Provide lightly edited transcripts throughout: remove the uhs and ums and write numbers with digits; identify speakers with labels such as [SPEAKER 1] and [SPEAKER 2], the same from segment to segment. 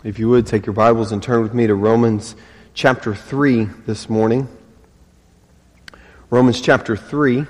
[SPEAKER 1] If you would, take your Bibles and turn with me to Romans chapter 3 this morning. Romans chapter 3.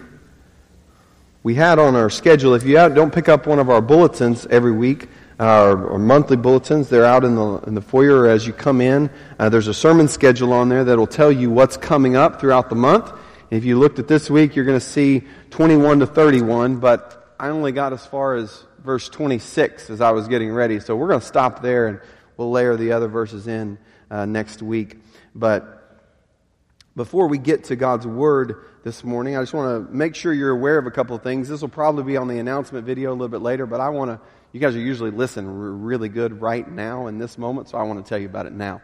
[SPEAKER 1] We had on our schedule, if you don't pick up one of our bulletins every week, our monthly bulletins, they're out in the foyer as you come in. There's a sermon schedule on there that will tell you what's coming up throughout the month. If you looked at this week, you're going to see 21 to 31, but I only got as far as verse 26 as I was getting ready. So we're going to stop there and we'll layer the other verses in next week. But before we get to God's Word this morning, I just want to make sure you're aware of a couple of things. This will probably be on the announcement video a little bit later, but you guys are usually listening really good right now in this moment, so I want to tell you about it now.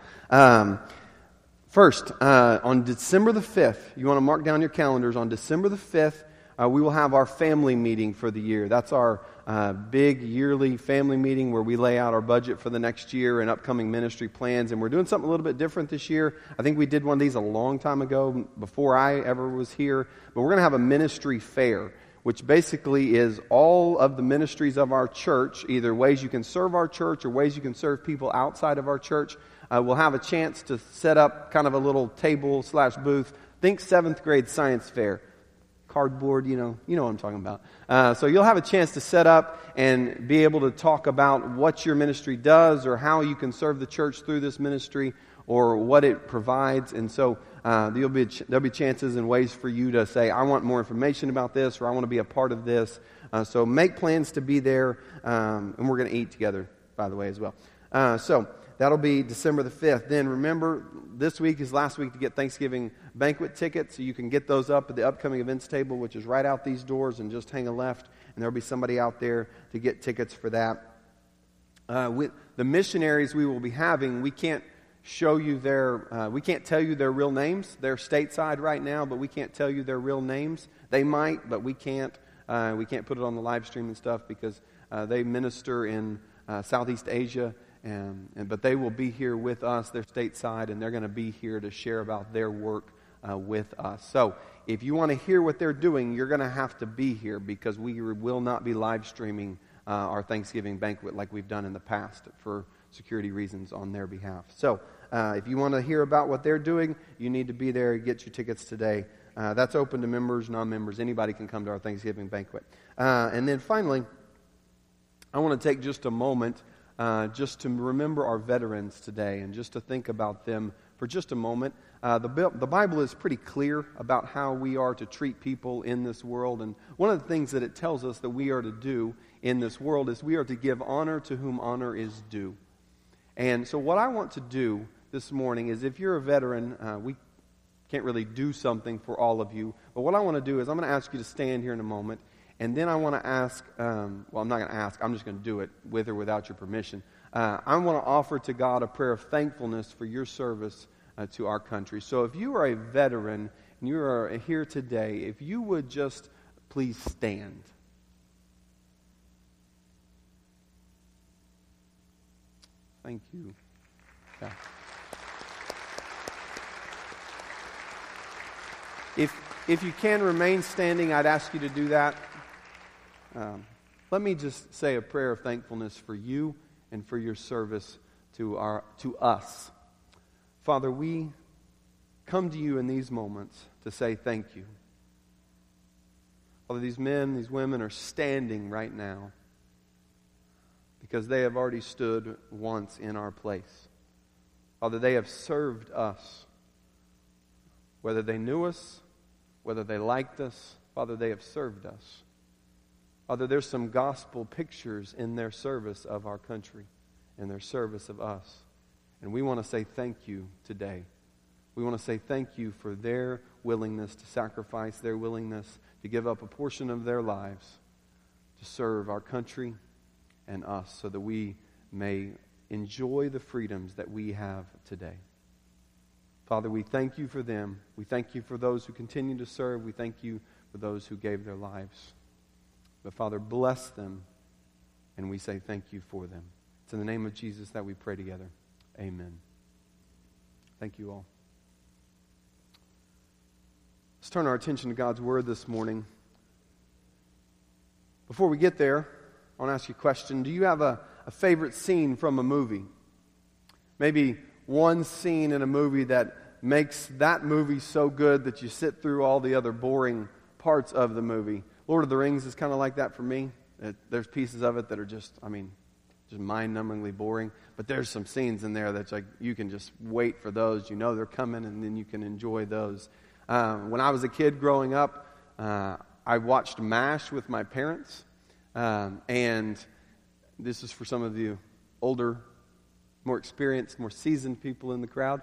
[SPEAKER 1] First, on December the 5th, you want to mark down your calendars, on December the 5th, we will have our family meeting for the year. That's our big yearly family meeting where we lay out our budget for the next year and upcoming ministry plans. And we're doing something a little bit different this year. I think we did one of these a long time ago, before I ever was here. But we're going to have a ministry fair, which basically is all of the ministries of our church, either ways you can serve our church or ways you can serve people outside of our church. We'll have a chance to set up kind of a little table/booth. Think 7th grade science fair. Cardboard, you know what I'm talking about. So you'll have a chance to set up and be able to talk about what your ministry does or how you can serve the church through this ministry or what it provides. And so there'll be chances and ways for you to say, I want more information about this, or I want to be a part of this. So make plans to be there, and we're going to eat together, by the way, as well. So that'll be December the 5th. Then remember, this week is last week to get Thanksgiving banquet tickets, so you can get those up at the upcoming events table, which is right out these doors, and just hang a left, and there'll be somebody out there to get tickets for that. With the missionaries we will be having, we can't show you we can't tell you their real names. They're stateside right now, but we can't tell you their real names. They might, but we can't. We can't put it on the live stream and stuff because they minister in Southeast Asia. But they will be here with us. They're stateside, and they're going to be here to share about their work with us. So if you want to hear what they're doing, you're going to have to be here because we will not be live streaming our Thanksgiving banquet like we've done in the past for security reasons on their behalf. So if you want to hear about what they're doing, you need to be there. Get your tickets today. That's open to members, non-members. Anybody can come to our Thanksgiving banquet. And then finally, I want to take just a moment just to remember our veterans today and just to think about them for just a moment. The Bible is pretty clear about how we are to treat people in this world. And one of the things that it tells us that we are to do in this world is we are to give honor to whom honor is due. And so what I want to do this morning is, if you're a veteran, we can't really do something for all of you. But what I want to do is I'm going to ask you to stand here in a moment. And then I want to ask, I'm not going to ask, I'm just going to do it with or without your permission. I want to offer to God a prayer of thankfulness for your service to our country. So if you are a veteran and you are here today, if you would just please stand. Thank you. Yeah. If you can remain standing, I'd ask you to do that. Let me just say a prayer of thankfulness for you and for your service to us. Father, we come to you in these moments to say thank you. Father, these men, these women are standing right now because they have already stood once in our place. Father, they have served us. Whether they knew us, whether they liked us, Father, they have served us. Father, there's some gospel pictures in their service of our country, in their service of us. And we want to say thank you today. We want to say thank you for their willingness to sacrifice, their willingness to give up a portion of their lives to serve our country and us so that we may enjoy the freedoms that we have today. Father, we thank you for them. We thank you for those who continue to serve. We thank you for those who gave their lives. But Father, bless them, and we say thank you for them. It's in the name of Jesus that we pray together. Amen. Thank you all. Let's turn our attention to God's Word this morning. Before we get there, I want to ask you a question. Do you have a favorite scene from a movie? Maybe one scene in a movie that makes that movie so good that you sit through all the other boring parts of the movie. Lord of the Rings is kind of like that for me. There's pieces of it that are just mind-numbingly boring. But there's some scenes in there that's like you can just wait for those. You know they're coming, and then you can enjoy those. When I was a kid growing up, I watched MASH with my parents. And this is for some of you older, more experienced, more seasoned people in the crowd.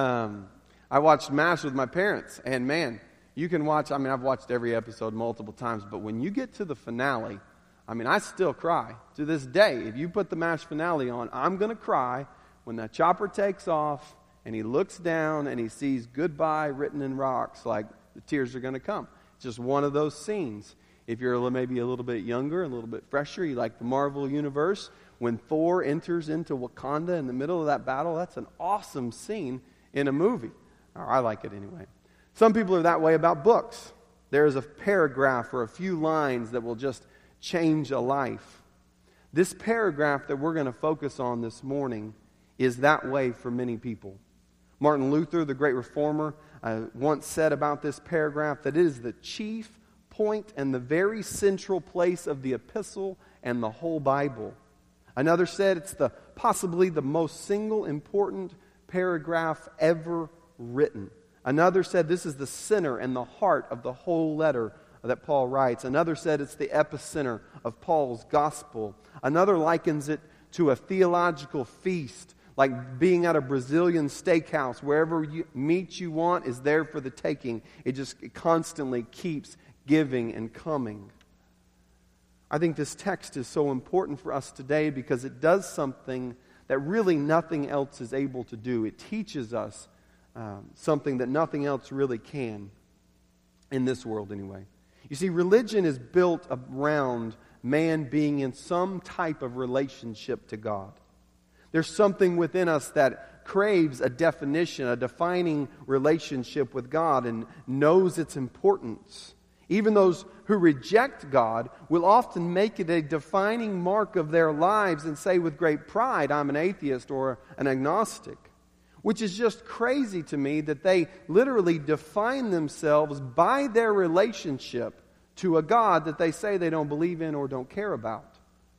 [SPEAKER 1] I watched MASH with my parents. And man, you can watch, I've watched every episode multiple times. But when you get to the finale, I still cry. To this day, if you put the MASH finale on, I'm going to cry when that chopper takes off and he looks down and he sees goodbye written in rocks, like the tears are going to come. It's just one of those scenes. If you're maybe a little bit younger, a little bit fresher, you like the Marvel Universe, when Thor enters into Wakanda in the middle of that battle, that's an awesome scene in a movie. Or I like it anyway. Some people are that way about books. There is a paragraph or a few lines that will just change a life. This paragraph that we're going to focus on this morning is that way for many people. Martin Luther, the great reformer, once said about this paragraph that it is the chief point and the very central place of the epistle and the whole Bible. Another said it's possibly the most single important paragraph ever written. Another said this is the center and the heart of the whole letter that Paul writes. Another said it's the epicenter of Paul's gospel. Another likens it to a theological feast, like being at a Brazilian steakhouse. Wherever meat you want is there for the taking. It constantly keeps giving and coming. I think this text is so important for us today because it does something that really nothing else is able to do. It teaches us something that nothing else really can in this world anyway. You see, religion is built around man being in some type of relationship to God. There's something within us that craves a definition, a defining relationship with God and knows its importance. Even those who reject God will often make it a defining mark of their lives and say with great pride, I'm an atheist or an agnostic. Which is just crazy to me that they literally define themselves by their relationship to a God that they say they don't believe in or don't care about.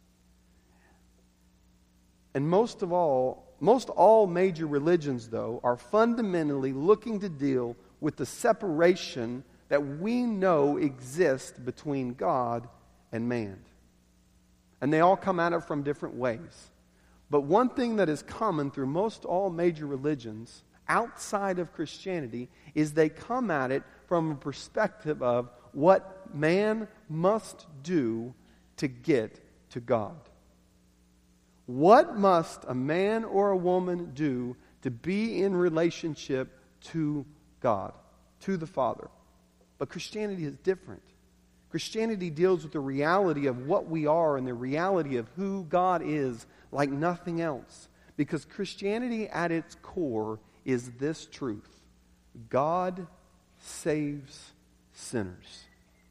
[SPEAKER 1] And most all major religions, though, are fundamentally looking to deal with the separation that we know exists between God and man. And they all come at it from different ways. But one thing that is common through most all major religions outside of Christianity is they come at it from a perspective of what man must do to get to God. What must a man or a woman do to be in relationship to God, to the Father? But Christianity is different. Christianity deals with the reality of what we are and the reality of who God is like nothing else. Because Christianity at its core is this truth: God saves sinners.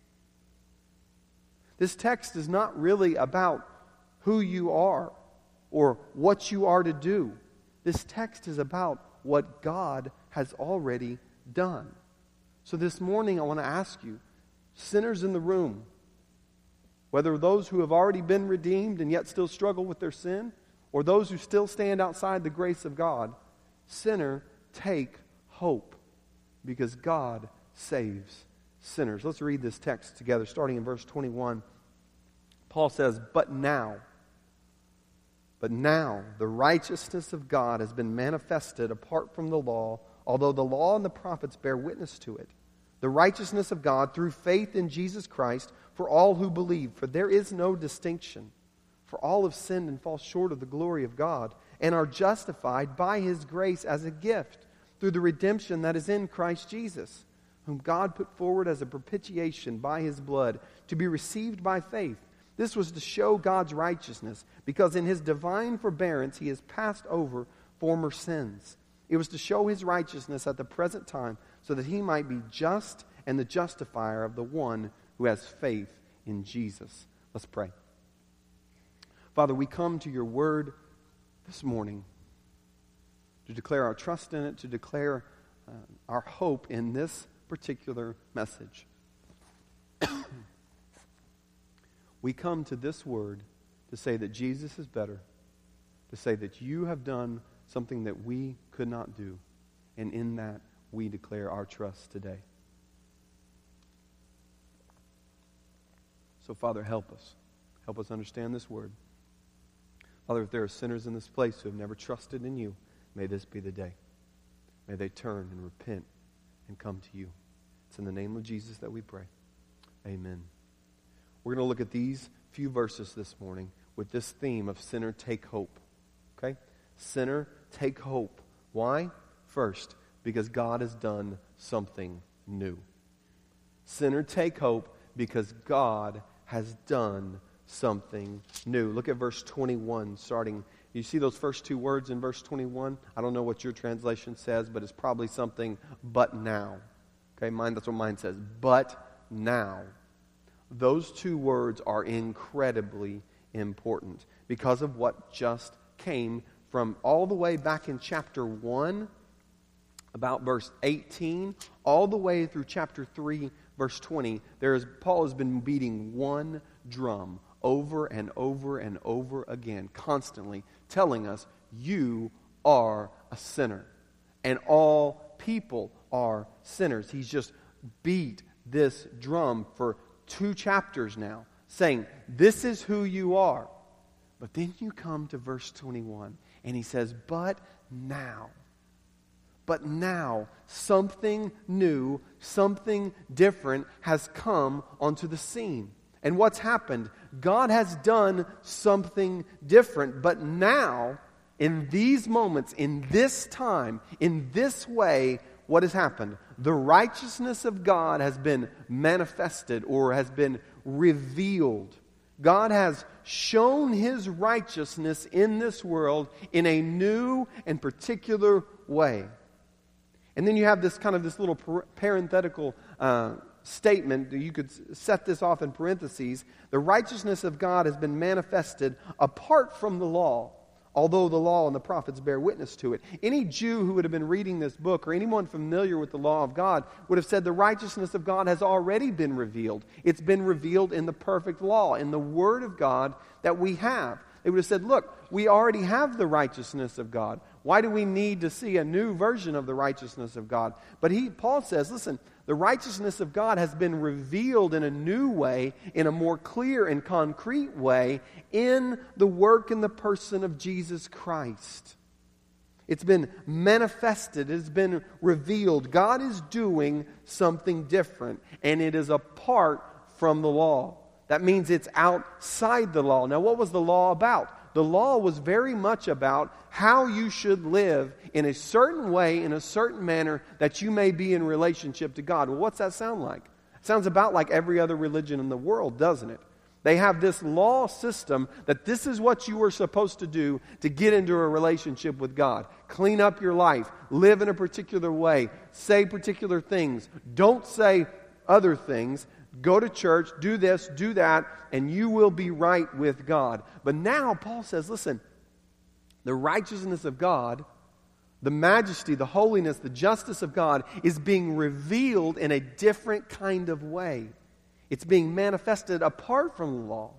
[SPEAKER 1] This text is not really about who you are or what you are to do. This text is about what God has already done. So this morning I want to ask you, sinners in the room, whether those who have already been redeemed and yet still struggle with their sin, or those who still stand outside the grace of God, sinner, take hope, because God saves sinners. Let's read this text together, starting in verse 21. Paul says, But now the righteousness of God has been manifested apart from the law, although the law and the prophets bear witness to it. The righteousness of God through faith in Jesus Christ for all who believe. For there is no distinction. For all have sinned and fall short of the glory of God, and are justified by His grace as a gift through the redemption that is in Christ Jesus, whom God put forward as a propitiation by His blood to be received by faith. This was to show God's righteousness, because in His divine forbearance He has passed over former sins. It was to show His righteousness at the present time, so that He might be just and the justifier of the one who has faith in Jesus. Let's pray. Father, we come to Your word this morning. to declare our trust in it, to declare our hope in this particular message. We come to this word to say that Jesus is better, to say that you have done something that we could not do, and in that we declare our trust today. So, Father, help us. Help us understand this word. Father, if there are sinners in this place who have never trusted in you, may this be the day. May they turn and repent and come to you. It's in the name of Jesus that we pray. Amen. We're going to look at these few verses this morning with this theme of sinner, take hope. Okay? Sinner, take hope. Why? First, because God has done something new. Sinner, take hope because God has done something new. Look at verse 21 starting. You see those first two words in verse 21? I don't know what your translation says, but it's probably something, but now. Okay, that's what mine says. But now. Those two words are incredibly important because of what just came from all the way back in chapter 1, about verse 18, all the way through chapter 3, verse 20. Paul has been beating one drum over and over and over again, constantly telling us, you are a sinner. And all people are sinners. He's just beat this drum for 2 chapters now, saying, this is who you are. But then you come to verse 21, and he says, but now, something new, something different has come onto the scene. And what's happened? God has done something different, but now, in these moments, in this time, in this way, what has happened? The righteousness of God has been manifested or has been revealed. God has shown His righteousness in this world in a new and particular way. And then you have this little parenthetical statement. You could set this off in parentheses. The righteousness of God has been manifested apart from the law, although the law and the prophets bear witness to it. Any Jew who would have been reading this book, or anyone familiar with the law of God, would have said the righteousness of God has already been revealed. It's been revealed in the perfect law, in the Word of God that we have. They would have said, look, we already have the righteousness of God. Why do we need to see a new version of the righteousness of God? But Paul says, listen, the righteousness of God has been revealed in a new way, in a more clear and concrete way, in the work and the person of Jesus Christ. It's been manifested. It's been revealed. God is doing something different, and it is apart from the law. That means it's outside the law. Now, what was the law about? The law was very much about how you should live in a certain way, in a certain manner, that you may be in relationship to God. Well, what's that sound like? It sounds about like every other religion in the world, doesn't it? They have this law system that this is what you are supposed to do to get into a relationship with God. Clean up your life. Live in a particular way. Say particular things. Don't say other things. Go to church, do this, do that, and you will be right with God. But now Paul says, listen, the righteousness of God, the majesty, the holiness, the justice of God is being revealed in a different kind of way. It's being manifested apart from the law.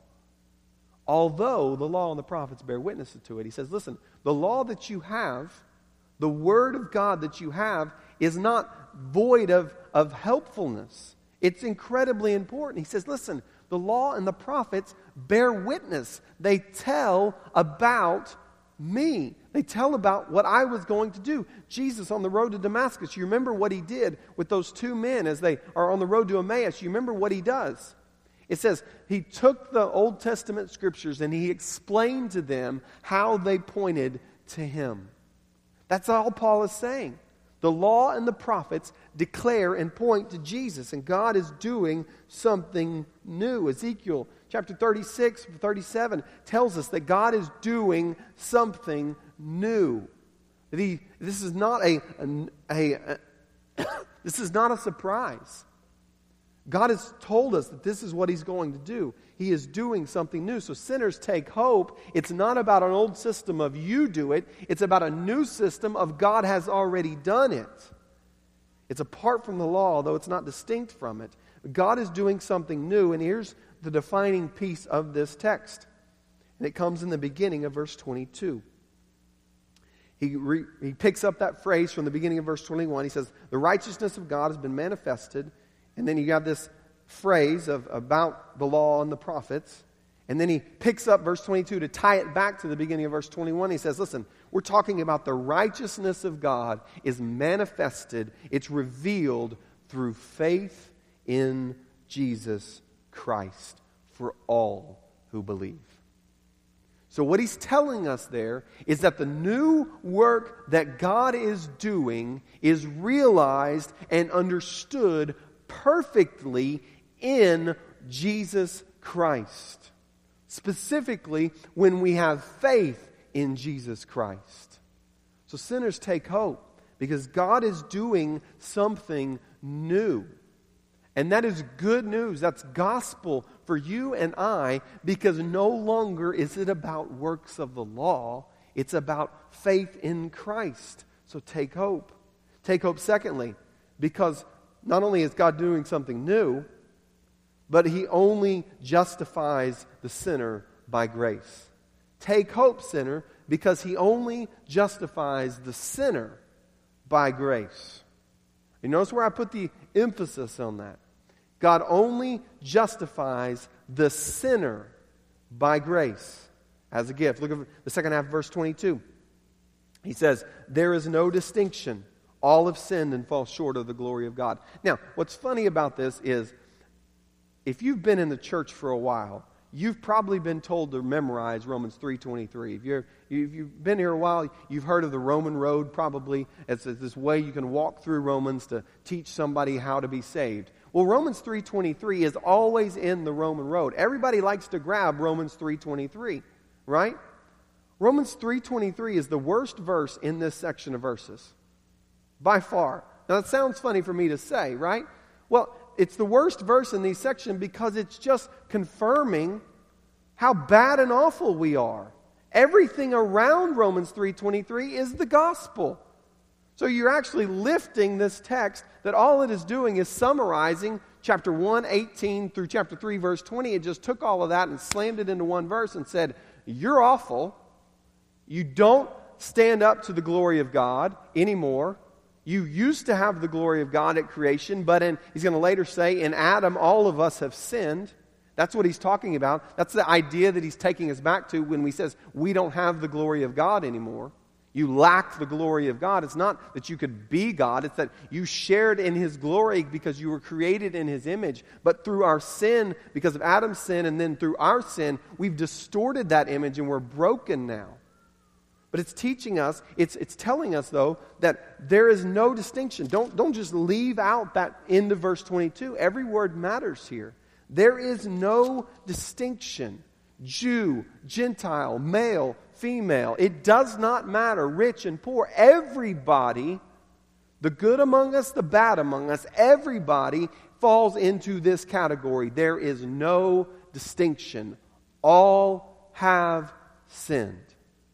[SPEAKER 1] Although the law and the prophets bear witness to it. He says, listen, the law that you have, the Word of God that you have, is not void of helpfulness. It's incredibly important. He says, listen, the law and the prophets bear witness. They tell about me. They tell about what I was going to do. Jesus on the road to Damascus, you remember what He did with those 2 men as they are on the road to Emmaus. You remember what He does. It says, He took the Old Testament scriptures and He explained to them how they pointed to Him. That's all Paul is saying. The law and the prophets declare and point to Jesus, and God is doing something new. Ezekiel chapter 36, 37 tells us that God is doing something new. This is not a surprise. God has told us that this is what He's going to do. He is doing something new. So sinners, take hope. It's not about an old system of you do it. It's about a new system of God has already done it. It's apart from the law, although it's not distinct from it. God is doing something new, and here's the defining piece of this text. And it comes in the beginning of verse 22. He picks up that phrase from the beginning of verse 21. He says, the righteousness of God has been manifested. And then you got this phrase about the law and the prophets. And then he picks up verse 22 to tie it back to the beginning of verse 21. He says, listen, we're talking about the righteousness of God is manifested. It's revealed through faith in Jesus Christ for all who believe. So what he's telling us there is that the new work that God is doing is realized and understood perfectly in Jesus Christ. Specifically, when we have faith in Jesus Christ. So sinners, take hope, because God is doing something new. And that is good news. That's gospel for you and I, because no longer is it about works of the law. It's about faith in Christ. So take hope. Take hope, secondly, because not only is God doing something new, but He only justifies the sinner by grace. Take hope, sinner, because He only justifies the sinner by grace. You notice where I put the emphasis on that. God only justifies the sinner by grace as a gift. Look at the second half of verse 22. He says, there is no distinction. All have sinned and fall short of the glory of God. Now, what's funny about this is, if you've been in the church for a while, you've probably been told to memorize Romans 3:23. If you've been here a while, you've heard of the Roman road probably. It's this way you can walk through Romans to teach somebody how to be saved. Well, Romans 3:23 is always in the Roman road. Everybody likes to grab Romans 3:23, right? Romans 3:23 is the worst verse in this section of verses, by far. Now, that sounds funny for me to say, right? Well, it's the worst verse in this section because it's just confirming how bad and awful we are. Everything around Romans 3:23 is the gospel. So you're actually lifting this text that all it is doing is summarizing chapter 1, 18 through chapter 3, verse 20. It just took all of that and slammed it into one verse and said, you're awful. You don't stand up to the glory of God anymore. You used to have the glory of God at creation, but he's going to later say, in Adam, all of us have sinned. That's what he's talking about. That's the idea that he's taking us back to when he says, we don't have the glory of God anymore. You lack the glory of God. It's not that you could be God. It's that you shared in His glory because you were created in His image. But through our sin, because of Adam's sin, and then through our sin, we've distorted that image and we're broken now. But it's teaching us, it's telling us, though, that there is no distinction. Don't just leave out that end of verse 22. Every word matters here. There is no distinction. Jew, Gentile, male, female. It does not matter, rich and poor. Everybody, the good among us, the bad among us, everybody falls into this category. There is no distinction. All have sinned.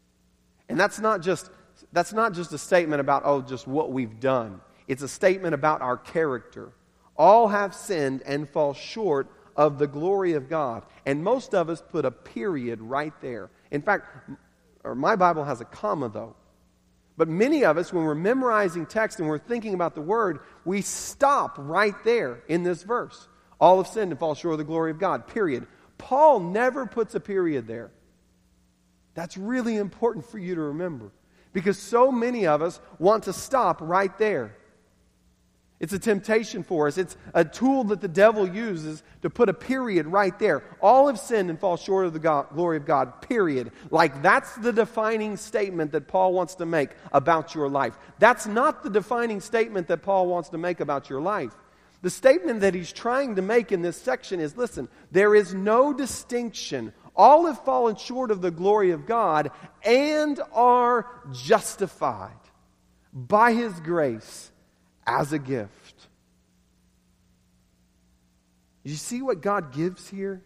[SPEAKER 1] And that's not just a statement about, just what we've done. It's a statement about our character. All have sinned and fall short of the glory of God. And most of us put a period right there. In fact, my Bible has a comma, though. But many of us, when we're memorizing text and we're thinking about the word, we stop right there in this verse. All have sinned and fall short of the glory of God, period. Paul never puts a period there. That's really important for you to remember, because so many of us want to stop right there. It's a temptation for us. It's a tool that the devil uses to put a period right there. All have sinned and fall short of the glory of God, period. Like that's the defining statement that Paul wants to make about your life. That's not the defining statement that Paul wants to make about your life. The statement that he's trying to make in this section is, listen, there is no distinction. All have fallen short of the glory of God and are justified by His grace as a gift. You see what God gives here?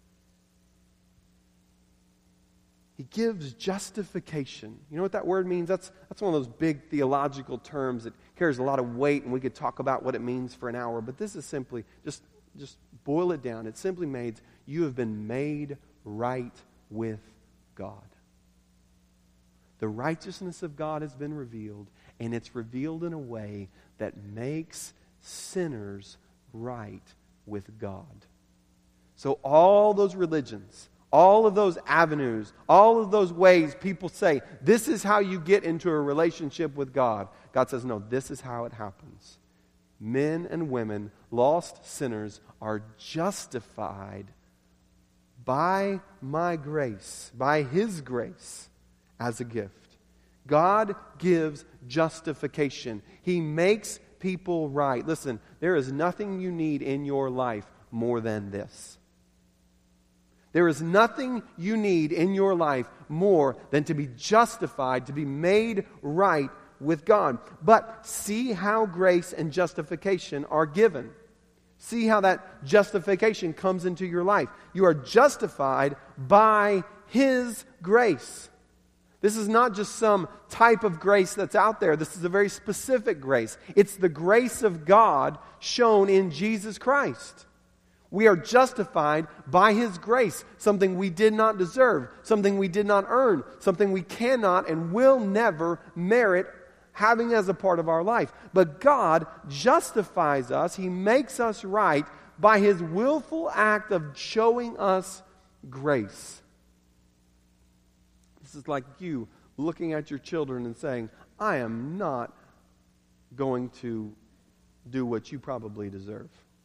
[SPEAKER 1] He gives justification. You know what that word means? That's one of those big theological terms that carries a lot of weight, and we could talk about what it means for an hour. But this is simply, just boil it down. It simply means you have been made right with God. The righteousness of God has been revealed, and it's revealed in a way that makes sinners right with God. So all those religions, all of those avenues, all of those ways people say, this is how you get into a relationship with God. God says, no, this is how it happens. Men and women, lost sinners, are justified by my grace, by His grace, as a gift. God gives justification. He makes people right. Listen, there is nothing you need in your life more than this. There is nothing you need in your life more than to be justified, to be made right with God. But see how grace and justification are given. See how that justification comes into your life. You are justified by His grace. This is not just some type of grace that's out there. This is a very specific grace. It's the grace of God shown in Jesus Christ. We are justified by His grace, something we did not deserve, something we did not earn, something we cannot and will never merit having as a part of our life. But God justifies us. He makes us right by His willful act of showing us grace. This is like you looking at your children and saying, I am not going to do what you probably deserve.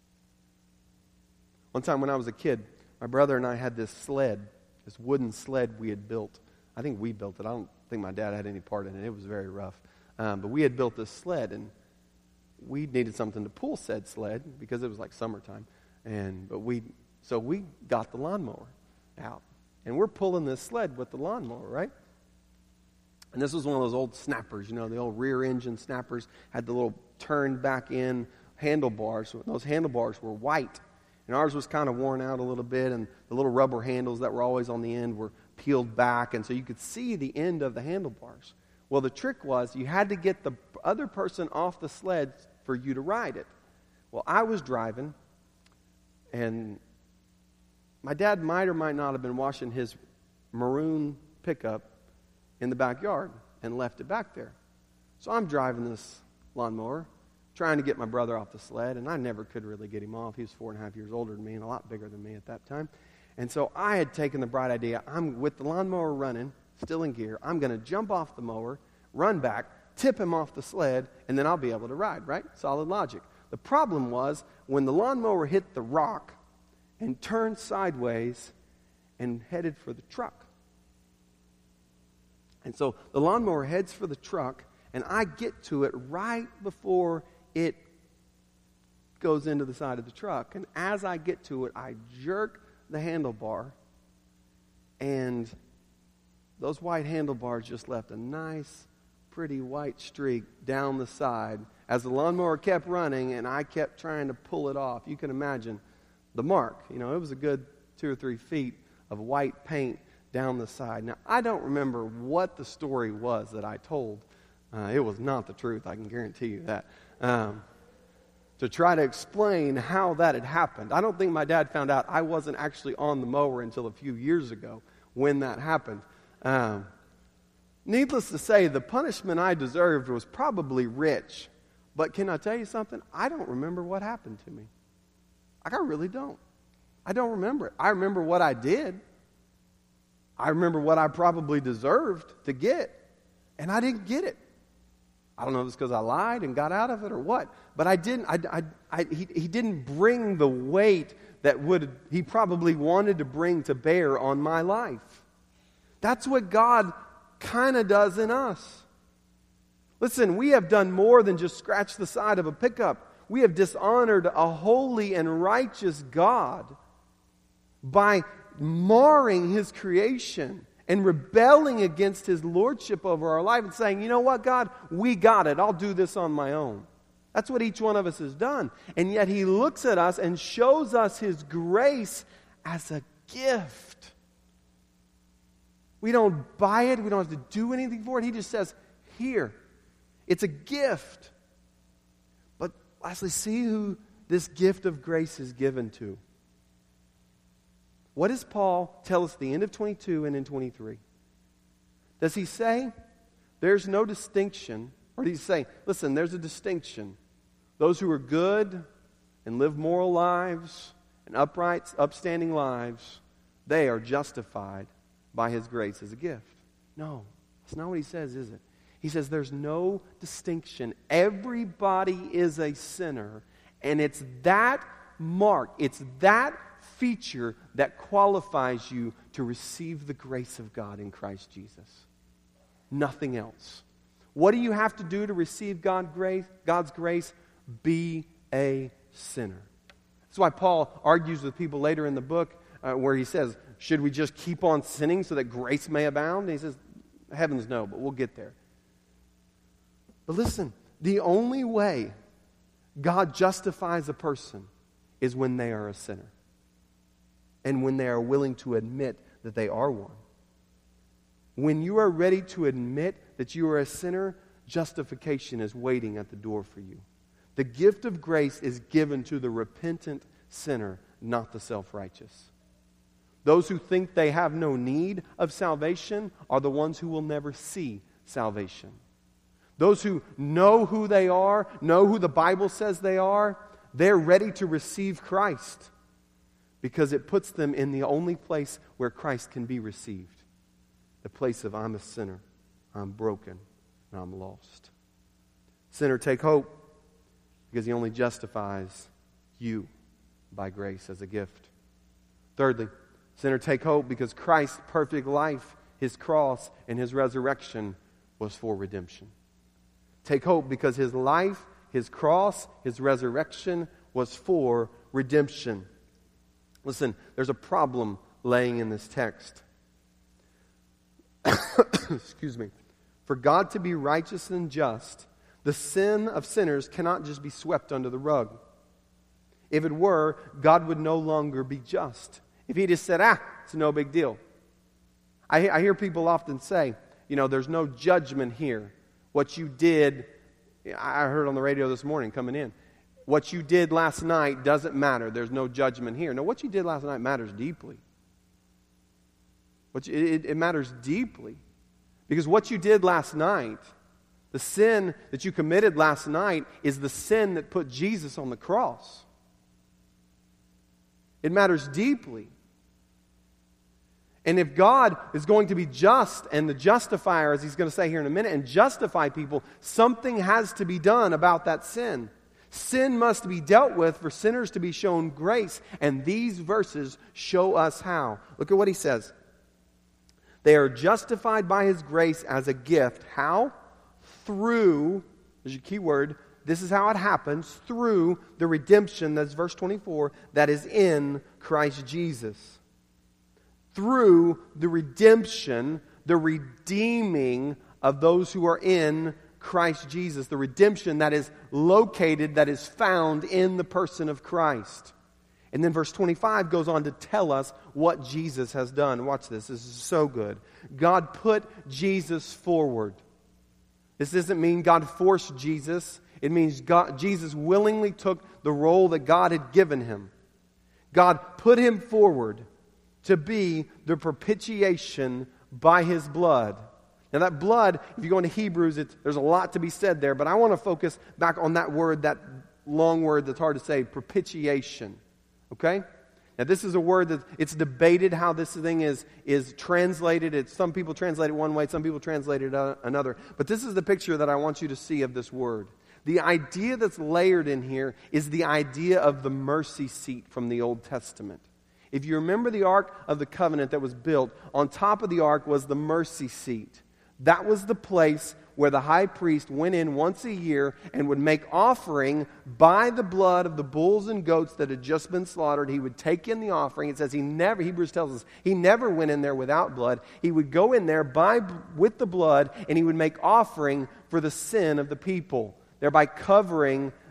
[SPEAKER 1] One time when I was a kid, my brother and I had this sled, this wooden sled we had built. I think we built it. I don't think my dad had any part in it. It was very rough. But we had built this sled, and we needed something to pull said sled because it was like summertime. So we got the lawnmower out. And we're pulling this sled with the lawnmower, right? And this was one of those old snappers, the old rear engine snappers, had the little turned back in handlebars. Those handlebars were white. And ours was kind of worn out a little bit, and the little rubber handles that were always on the end were peeled back, and so you could see the end of the handlebars. Well, the trick was you had to get the other person off the sled for you to ride it. Well, I was driving, and my dad might or might not have been washing his maroon pickup in the backyard and left it back there. So I'm driving this lawnmower, trying to get my brother off the sled, and I never could really get him off. He was 4.5 years older than me and a lot bigger than me at that time. And so I had taken the bright idea, I'm with the lawnmower running, still in gear, I'm going to jump off the mower, run back, tip him off the sled, and then I'll be able to ride, right? Solid logic. The problem was when the lawnmower hit the rock and turned sideways and headed for the truck. And so the lawnmower heads for the truck, and I get to it right before it goes into the side of the truck. And as I get to it, I jerk the handlebar, and those white handlebars just left a nice, pretty white streak down the side as the lawnmower kept running and I kept trying to pull it off. You can imagine the mark. It was a good 2 or 3 feet of white paint down the side. Now, I don't remember what the story was that I told. It was not the truth, I can guarantee you that. To try to explain how that had happened. I don't think my dad found out I wasn't actually on the mower until a few years ago when that happened. Needless to say, the punishment I deserved was probably rich. But can I tell you something? I don't remember what happened to me. I really don't. I don't remember it. I remember what I did. I remember what I probably deserved to get. And I didn't get it. I don't know if it's because I lied and got out of it or what, but I didn't. He didn't bring the weight that he probably wanted to bring to bear on my life. That's what God kind of does in us. Listen, we have done more than just scratch the side of a pickup. We have dishonored a holy and righteous God by marring His creation and rebelling against His lordship over our life and saying, you know what, God, we got it. I'll do this on my own. That's what each one of us has done. And yet he looks at us and shows us his grace as a gift. We don't buy it. We don't have to do anything for it. He just says, here. It's a gift. But lastly, see who this gift of grace is given to. What does Paul tell us at the end of 22 and in 23? Does he say there's no distinction? Or does he say, listen, there's a distinction. Those who are good and live moral lives and upright, upstanding lives, they are justified by his grace as a gift. No, that's not what he says, is it? He says there's no distinction. Everybody is a sinner, and it's that mark, it's that feature that qualifies you to receive the grace of God in Christ Jesus. Nothing else. What do you have to do to receive God's grace? Be a sinner. That's why Paul argues with people later in the book where he says, should we just keep on sinning so that grace may abound? And he says, heavens no, but we'll get there. But listen, the only way God justifies a person is when they are a sinner. And when they are willing to admit that they are one. When you are ready to admit that you are a sinner, justification is waiting at the door for you. The gift of grace is given to the repentant sinner, not the self-righteous. Those who think they have no need of salvation are the ones who will never see salvation. Those who know who they are, know who the Bible says they are, they're ready to receive Christ because it puts them in the only place where Christ can be received. The place of I'm a sinner, I'm broken, and I'm lost. Sinner, take hope because he only justifies you by grace as a gift. Thirdly, sinner, take hope because Christ's perfect life, his cross, and his resurrection was for redemption. Take hope because his life, his cross, his resurrection was for redemption. Listen, there's a problem laying in this text. Excuse me. For God to be righteous and just, the sin of sinners cannot just be swept under the rug. If it were, God would no longer be just. If he just said, it's no big deal. I hear people often say, there's no judgment here. What you did, I heard on the radio this morning coming in, what you did last night doesn't matter. There's no judgment here. No, what you did last night matters deeply. It matters deeply. Because what you did last night, the sin that you committed last night, is the sin that put Jesus on the cross. It matters deeply. And if God is going to be just and the justifier, as he's going to say here in a minute, and justify people, something has to be done about that sin. Sin must be dealt with for sinners to be shown grace. And these verses show us how. Look at what he says. They are justified by his grace as a gift. How? Through, there's your key word, this is how it happens, through the redemption, that's verse 24, that is in Christ Jesus. Through the redemption, the redeeming of those who are in Christ Jesus. The redemption that is located, that is found in the person of Christ. And then verse 25 goes on to tell us what Jesus has done. Watch this. This is so good. God put Jesus forward. This doesn't mean God forced Jesus. It means Jesus willingly took the role that God had given him. God put him forward to be the propitiation by his blood. Now that blood, if you go into Hebrews, there's a lot to be said there, but I want to focus back on that word, that long word that's hard to say, propitiation. Okay? Now this is a word that it's debated how this thing is translated. Some people translate it one way, some people translate it another. But this is the picture that I want you to see of this word. The idea that's layered in here is the idea of the mercy seat from the Old Testament. If you remember the Ark of the Covenant that was built, on top of the Ark was the mercy seat. That was the place where the high priest went in once a year and would make offering by the blood of the bulls and goats that had just been slaughtered. He would take in the offering. It says Hebrews tells us, he never went in there without blood. He would go in there with the blood and he would make offering for the sin of the people, thereby covering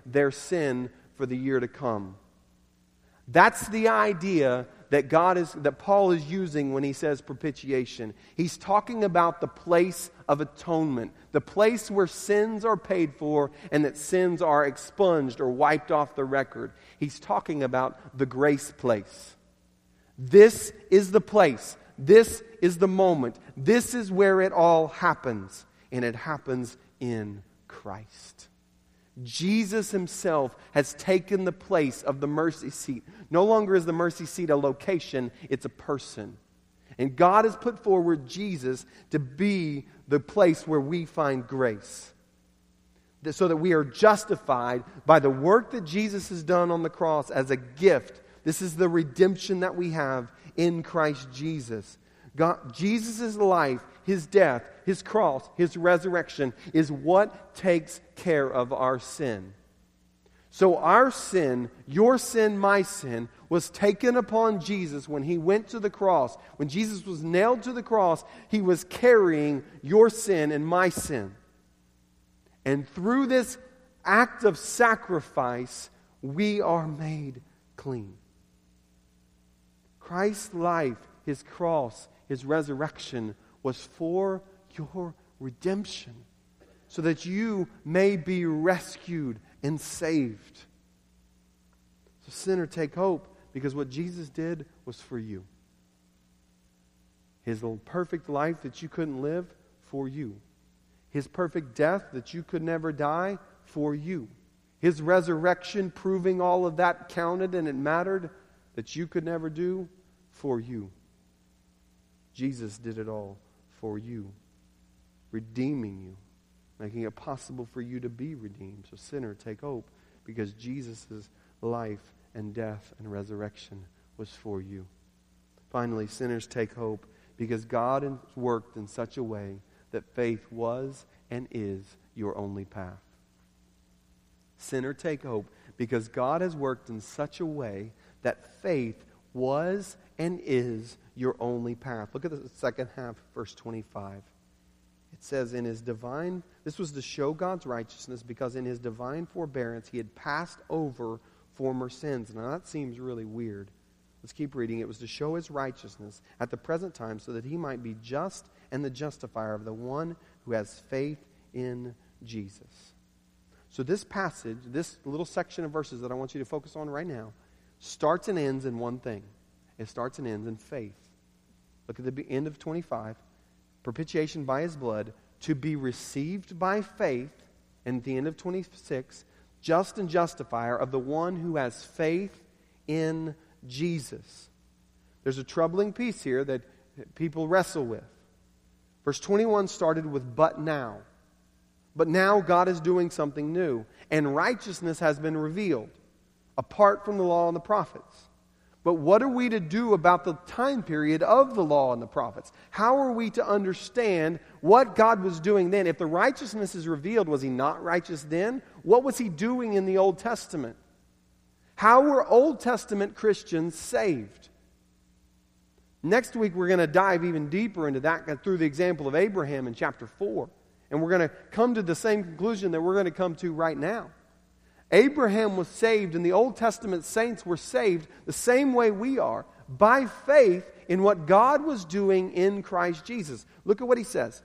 [SPEAKER 1] their sin for the year to come. That's the idea that Paul is using when he says propitiation. He's talking about the place of atonement, the place where sins are paid for and that sins are expunged or wiped off the record. He's talking about the grace place. This is the place. This is the moment. This is where it all happens. And it happens in Christ. Jesus himself has taken the place of the mercy seat. No longer is the mercy seat a location, it's a person. And God has put forward Jesus to be the place where we find grace. So that we are justified by the work that Jesus has done on the cross as a gift. This is the redemption that we have in Christ Jesus. Jesus' life, his death, his cross, his resurrection is what takes care of our sin. So our sin, your sin, my sin, was taken upon Jesus when he went to the cross. When Jesus was nailed to the cross, he was carrying your sin and my sin. And through this act of sacrifice, we are made clean. Christ's life, his cross, his resurrection was for your redemption, so that you may be rescued and saved. So sinner, take hope, because what Jesus did was for you. His perfect life that you couldn't live, for you. His perfect death that you could never die, for you. His resurrection proving all of that counted and it mattered, that you could never do, for you. Jesus did it all for you, redeeming you, making it possible for you to be redeemed. So sinner, take hope, because Jesus' life and death and resurrection was for you. Finally, sinners, take hope, because God has worked in such a way that faith was and is your only path. Sinner, take hope, because God has worked in such a way that faith was and is your only path. Look at the second half, verse 25. It says, this was to show God's righteousness, because in his divine forbearance he had passed over former sins. Now that seems really weird. Let's keep reading. It was to show his righteousness at the present time, so that he might be just and the justifier of the one who has faith in Jesus. So this passage, this little section of verses that I want you to focus on right now, starts and ends in one thing. It starts and ends in faith. Look at the end of 25. Propitiation by his blood, to be received by faith. And at the end of 26, just and justifier of the one who has faith in Jesus. There's a troubling piece here that people wrestle with. Verse 21 started with "but now." But now God is doing something new, and righteousness has been revealed, apart from the law and the prophets. But what are we to do about the time period of the law and the prophets? How are we to understand what God was doing then? If the righteousness is revealed, was he not righteous then? What was he doing in the Old Testament? How were Old Testament Christians saved? Next week we're going to dive even deeper into that through the example of Abraham in chapter 4. And we're going to come to the same conclusion that we're going to come to right now. Abraham was saved, and the Old Testament saints were saved the same way we are, by faith in what God was doing in Christ Jesus. Look at what he says.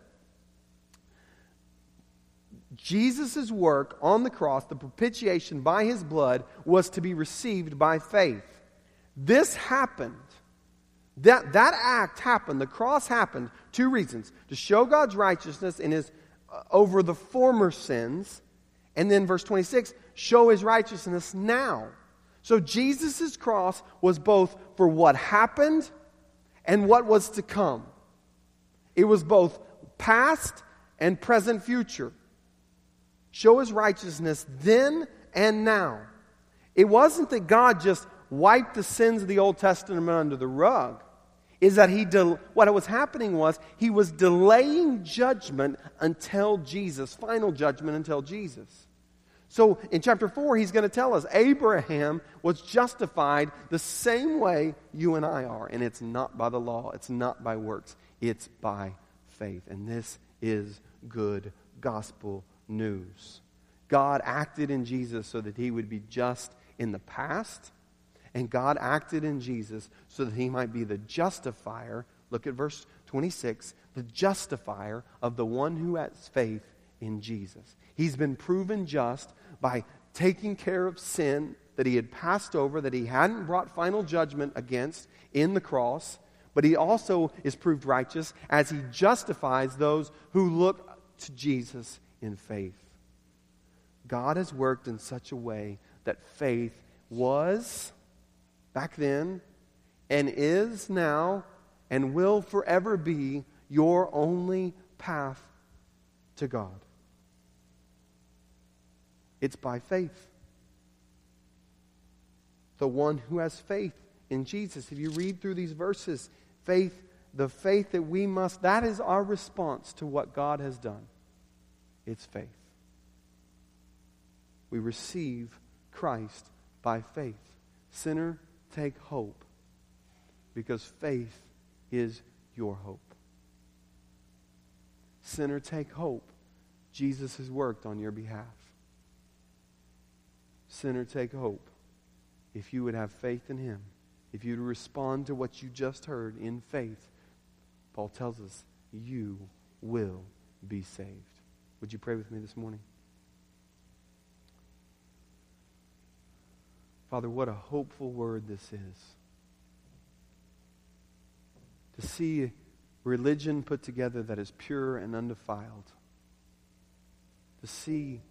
[SPEAKER 1] Jesus' work on the cross, the propitiation by his blood, was to be received by faith. This happened. That act happened. The cross happened. Two reasons. To show God's righteousness in his over the former sins. And then verse 26, show his righteousness now. So Jesus' cross was both for what happened and what was to come. It was both past and present future. Show his righteousness then and now. It wasn't that God just wiped the sins of the Old Testament under the rug. Is that what was happening was he was delaying judgment until Jesus, final judgment until Jesus. So in chapter 4, he's going to tell us Abraham was justified the same way you and I are. And it's not by the law. It's not by works. It's by faith. And this is good gospel news. God acted in Jesus so that he would be just in the past, and God acted in Jesus so that he might be the justifier. Look at verse 26, the justifier of the one who has faith in Jesus. He's been proven just by taking care of sin that he had passed over, that he hadn't brought final judgment against in the cross, but he also is proved righteous as he justifies those who look to Jesus in faith. God has worked in such a way that faith was back then and is now and will forever be your only path to God. It's by faith. The one who has faith in Jesus. If you read through these verses, the faith that we must, that is our response to what God has done. It's faith. We receive Christ by faith. Sinner, take hope, because faith is your hope. Sinner, take hope. Jesus has worked on your behalf. Sinner, take hope. If you would have faith in him, if you would respond to what you just heard in faith, Paul tells us you will be saved. Would you pray with me this morning? Father, what a hopeful word this is. To see religion put together that is pure and undefiled. To see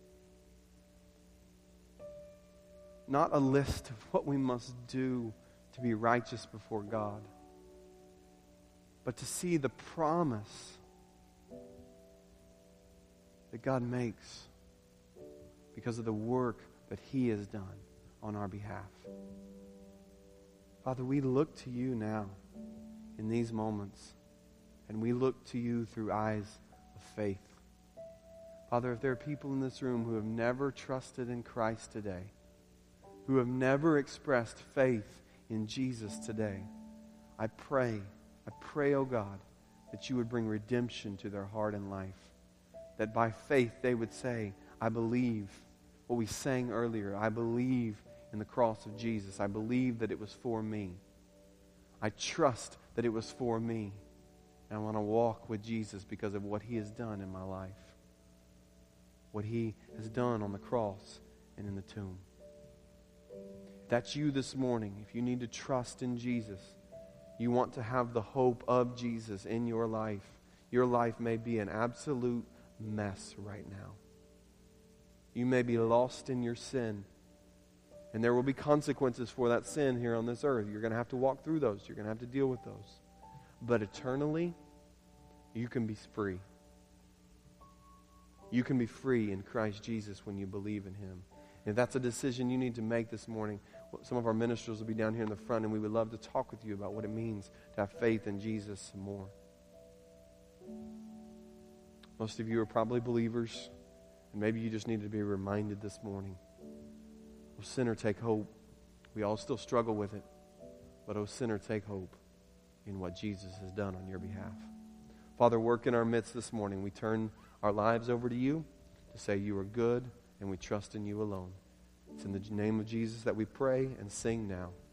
[SPEAKER 1] not a list of what we must do to be righteous before God, but to see the promise that God makes because of the work that he has done on our behalf. Father, we look to you now in these moments, and we look to you through eyes of faith. Father, if there are people in this room who have never trusted in Christ today, who have never expressed faith in Jesus today, I pray, oh God, that you would bring redemption to their heart and life. That by faith they would say, I believe what we sang earlier. I believe in the cross of Jesus. I believe that it was for me. I trust that it was for me. And I want to walk with Jesus because of what he has done in my life. What he has done on the cross and in the tomb. If that's you this morning, if you need to trust in Jesus, you want to have the hope of Jesus in your life may be an absolute mess right now. You may be lost in your sin, and there will be consequences for that sin here on this earth. You're going to have to walk through those. You're going to have to deal with those. But eternally, you can be free. You can be free in Christ Jesus when you believe in him. If that's a decision you need to make this morning, some of our ministers will be down here in the front, and we would love to talk with you about what it means to have faith in Jesus some more. Most of you are probably believers, and maybe you just need to be reminded this morning. Oh, sinner, take hope. We all still struggle with it, but oh, sinner, take hope in what Jesus has done on your behalf. Father, work in our midst this morning. We turn our lives over to you to say you are good, and we trust in you alone. It's in the name of Jesus that we pray and sing now.